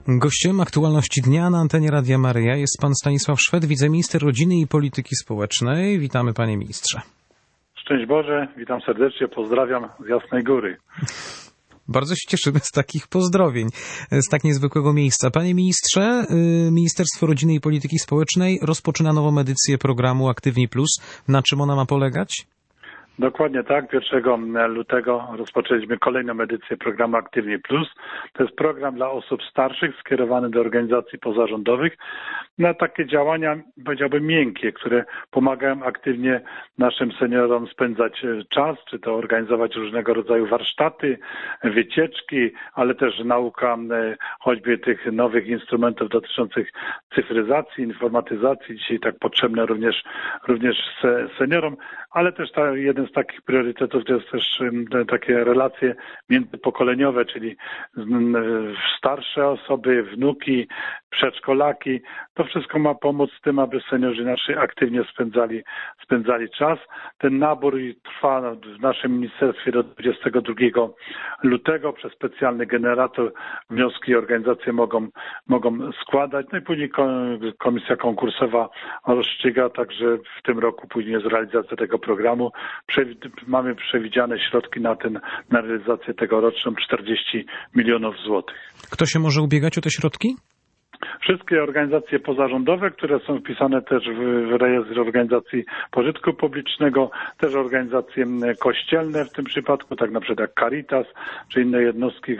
Gościem aktualności dnia na antenie Radia Maryja jest pan Stanisław Szwed, wiceminister rodziny i polityki społecznej. Witamy, panie ministrze. Szczęść Boże, witam serdecznie, pozdrawiam z Jasnej Góry. Bardzo się cieszymy z takich pozdrowień, z tak niezwykłego miejsca. Panie ministrze, Ministerstwo Rodziny i Polityki Społecznej rozpoczyna nową edycję programu Aktywni Plus. Na czym ona ma polegać? Dokładnie tak. 1 lutego rozpoczęliśmy kolejną edycję programu Aktywni Plus. To jest program dla osób starszych skierowany do organizacji pozarządowych na takie działania, powiedziałbym, miękkie, które pomagają aktywnie naszym seniorom spędzać czas, czy to organizować różnego rodzaju warsztaty, wycieczki, ale też nauka choćby tych nowych instrumentów dotyczących cyfryzacji, informatyzacji, dzisiaj tak potrzebne również seniorom, ale też jeden z takich priorytetów to jest też takie relacje międzypokoleniowe, czyli starsze osoby, wnuki, przedszkolaki. To wszystko ma pomóc tym, aby seniorzy nasi aktywnie spędzali czas. Ten nabór trwa w naszym ministerstwie do 22 lutego. Przez specjalny generator wnioski i organizacje mogą składać. No i później komisja konkursowa rozstrzyga, także w tym roku później jest realizacja tego programu. Mamy przewidziane środki na realizację tegoroczną 40 milionów złotych. Kto się może ubiegać o te środki? Wszystkie organizacje pozarządowe, które są wpisane też w rejestr organizacji pożytku publicznego, też organizacje kościelne w tym przypadku, tak na przykład jak Caritas, czy inne jednostki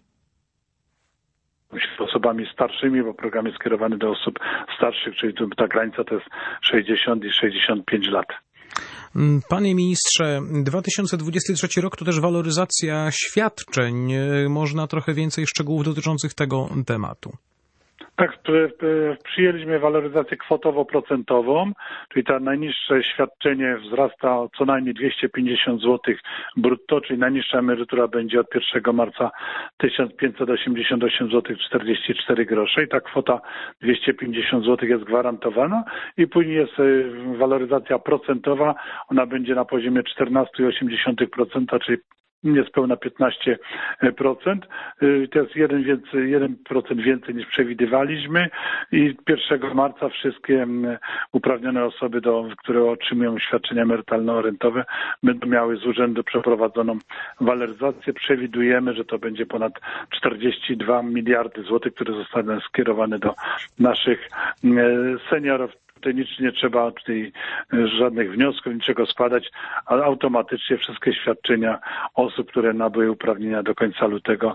z osobami starszymi, bo program jest skierowany do osób starszych, czyli tu ta granica to jest 60 i 65 lat. Panie ministrze, 2023 rok to też waloryzacja świadczeń. Można trochę więcej szczegółów dotyczących tego tematu? Tak, przyjęliśmy waloryzację kwotowo-procentową, czyli to najniższe świadczenie wzrasta o co najmniej 250 zł brutto, czyli najniższa emerytura będzie od 1 marca 1588 zł 44 grosze i ta kwota 250 zł jest gwarantowana i później jest waloryzacja procentowa, ona będzie na poziomie 14,8%, czyli niespełna 15%. To jest 1% więcej niż przewidywaliśmy i 1 marca wszystkie uprawnione osoby, które otrzymują świadczenia emerytalno-rentowe, będą miały z urzędu przeprowadzoną waloryzację. Przewidujemy, że to będzie ponad 42 miliardy złotych, które zostaną skierowane do naszych seniorów. Tutaj nic nie trzeba, żadnych wniosków, niczego składać, ale automatycznie wszystkie świadczenia osób, które nabyły uprawnienia do końca lutego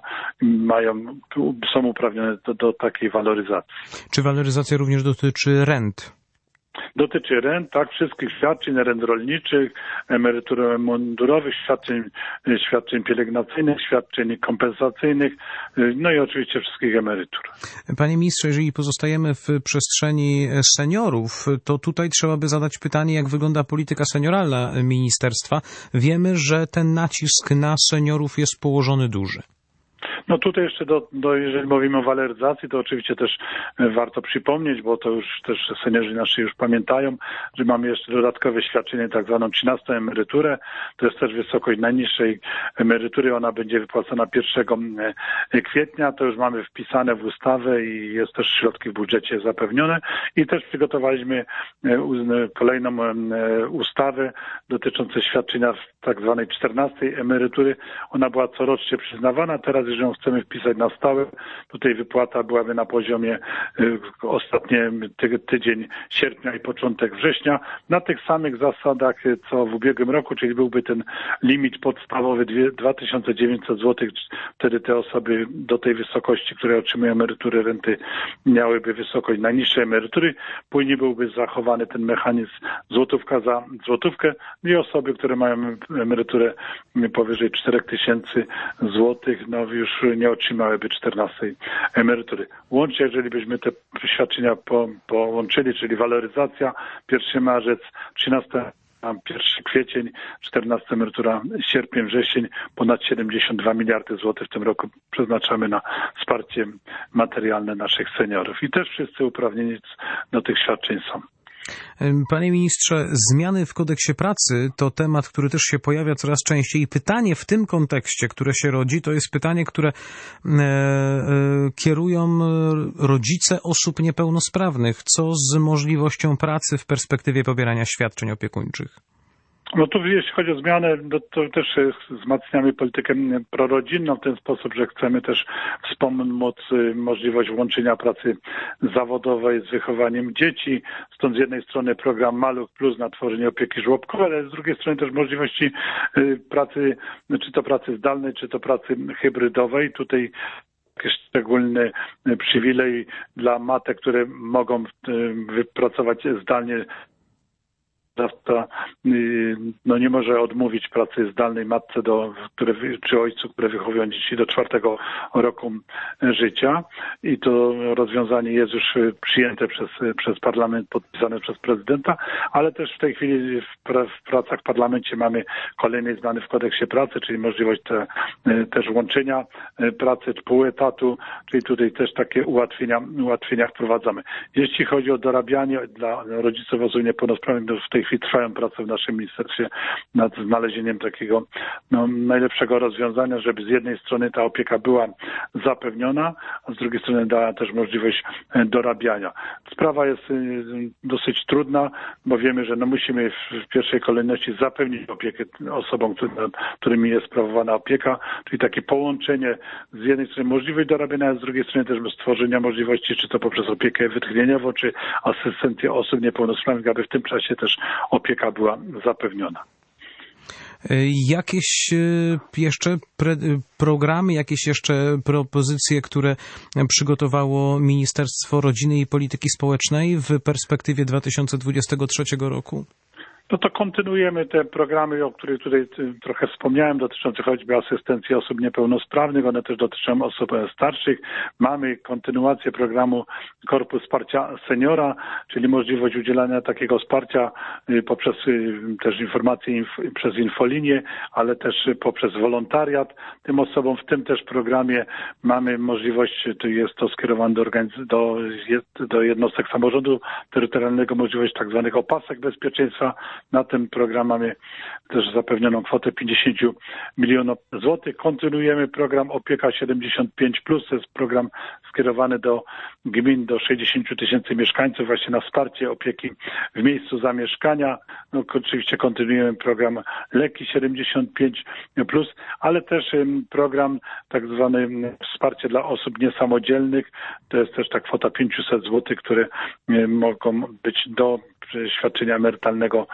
są uprawnione do takiej waloryzacji. Czy waloryzacja również dotyczy rent? Dotyczy rent, tak, wszystkich świadczeń, rent rolniczych, emerytur mundurowych, świadczeń pielęgnacyjnych, świadczeń kompensacyjnych, no i oczywiście wszystkich emerytur. Panie ministrze, jeżeli pozostajemy w przestrzeni seniorów, to tutaj trzeba by zadać pytanie, jak wygląda polityka senioralna ministerstwa. Wiemy, że ten nacisk na seniorów jest położony duży. No tutaj jeszcze jeżeli mówimy o waloryzacji, to oczywiście też warto przypomnieć, bo to już też seniorzy nasi już pamiętają, że mamy jeszcze dodatkowe świadczenie, tak zwaną 13 emeryturę. To jest też wysokość najniższej emerytury. Ona będzie wypłacana 1 kwietnia. To już mamy wpisane w ustawę i jest też środki w budżecie zapewnione. I też przygotowaliśmy kolejną ustawę dotyczącą świadczenia tak zwanej 14 emerytury. Ona była corocznie przyznawana. Teraz już ją chcemy wpisać na stałe. Tutaj wypłata byłaby na poziomie ostatni tydzień sierpnia i początek września. Na tych samych zasadach, co w ubiegłym roku, czyli byłby ten limit podstawowy 2900 zł. Wtedy te osoby do tej wysokości, które otrzymują emerytury, renty, miałyby wysokość najniższej emerytury. Później byłby zachowany ten mechanizm złotówka za złotówkę i osoby, które mają emeryturę powyżej 4000 zł, no już nie otrzymałyby 14 emerytury. Łącznie, jeżeli byśmy te świadczenia połączyli, czyli waloryzacja, 1 marzec, 13 1 kwiecień, 14 emerytura, sierpień, wrzesień, ponad 72 miliardy złotych w tym roku przeznaczamy na wsparcie materialne naszych seniorów. I też wszyscy uprawnieni do tych świadczeń są. Panie ministrze, zmiany w kodeksie pracy to temat, który też się pojawia coraz częściej i pytanie w tym kontekście, które się rodzi, to jest pytanie, które kierują rodzice osób niepełnosprawnych. Co z możliwością pracy w perspektywie pobierania świadczeń opiekuńczych? No tu jeśli chodzi o zmianę, to też wzmacniamy politykę prorodzinną w ten sposób, że chcemy też wspomóc możliwość łączenia pracy zawodowej z wychowaniem dzieci. Stąd z jednej strony program Maluch Plus na tworzenie opieki żłobkowej, ale z drugiej strony też możliwości pracy, czy to pracy zdalnej, czy to pracy hybrydowej. Tutaj szczególny przywilej dla matek, które mogą wypracować zdalnie. Nie może odmówić pracy zdalnej matce czy ojcu, które wychowują dzieci do 4 roku życia i to rozwiązanie jest już przyjęte przez parlament, podpisane przez prezydenta, ale też w tej chwili w pracach w parlamencie mamy kolejne zmiany w kodeksie pracy, czyli możliwość też łączenia pracy pół etatu, czyli tutaj też takie ułatwienia wprowadzamy. Jeśli chodzi o dorabianie dla rodziców osób niepełnosprawnych, to w tej chwili trwają prace w naszym ministerstwie nad znalezieniem takiego najlepszego rozwiązania, żeby z jednej strony ta opieka była zapewniona, a z drugiej strony dała też możliwość dorabiania. Sprawa jest dosyć trudna, bo wiemy, że musimy w pierwszej kolejności zapewnić opiekę osobom, nad którymi jest sprawowana opieka, czyli takie połączenie z jednej strony możliwość dorabiania, a z drugiej strony też stworzenia możliwości, czy to poprzez opiekę wytchnieniową, czy asystencję osób niepełnosprawnych, aby w tym czasie też opieka była zapewniona. Jakieś jeszcze programy, jakieś jeszcze propozycje, które przygotowało Ministerstwo Rodziny i Polityki Społecznej w perspektywie 2023 roku? No to kontynuujemy te programy, o których tutaj trochę wspomniałem, dotyczące choćby asystencji osób niepełnosprawnych, one też dotyczą osób starszych. Mamy kontynuację programu Korpus Wsparcia Seniora, czyli możliwość udzielania takiego wsparcia poprzez też informacje przez infolinię, ale też poprzez wolontariat tym osobom. W tym też programie mamy możliwość, jest to skierowane do jednostek samorządu terytorialnego, możliwość tak zwanych opasek bezpieczeństwa. Na ten program mamy też zapewnioną kwotę 50 milionów złotych. Kontynuujemy program Opieka 75+. To jest program skierowany do gmin do 60 000 mieszkańców właśnie na wsparcie opieki w miejscu zamieszkania. No, oczywiście kontynuujemy program Leki 75+, ale też program tak zwany wsparcie dla osób niesamodzielnych. To jest też ta kwota 500 złotych, które mogą być do świadczenia emerytalnego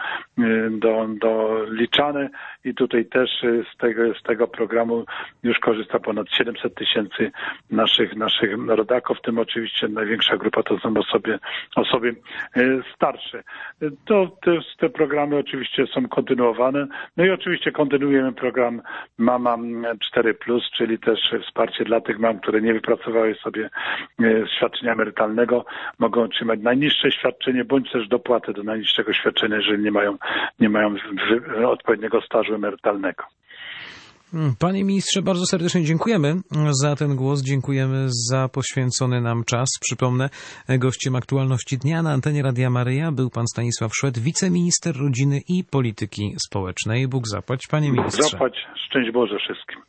doliczane i tutaj też z tego programu już korzysta ponad 700 000 naszych rodaków, w tym oczywiście największa grupa to są osoby starsze. Te programy oczywiście są kontynuowane. No i oczywiście kontynuujemy program Mama 4+, czyli też wsparcie dla tych mam, które nie wypracowały sobie świadczenia emerytalnego, mogą otrzymać najniższe świadczenie bądź też dopłatę do najniższego świadczenia, jeżeli nie mają odpowiedniego stażu emerytalnego. Panie ministrze, bardzo serdecznie dziękujemy za ten głos, dziękujemy za poświęcony nam czas. Przypomnę, gościem Aktualności Dnia na antenie Radia Maryja był pan Stanisław Szwed, wiceminister rodziny i polityki społecznej. Bóg zapłać, panie ministrze. Bóg zapłać, szczęść Boże wszystkim.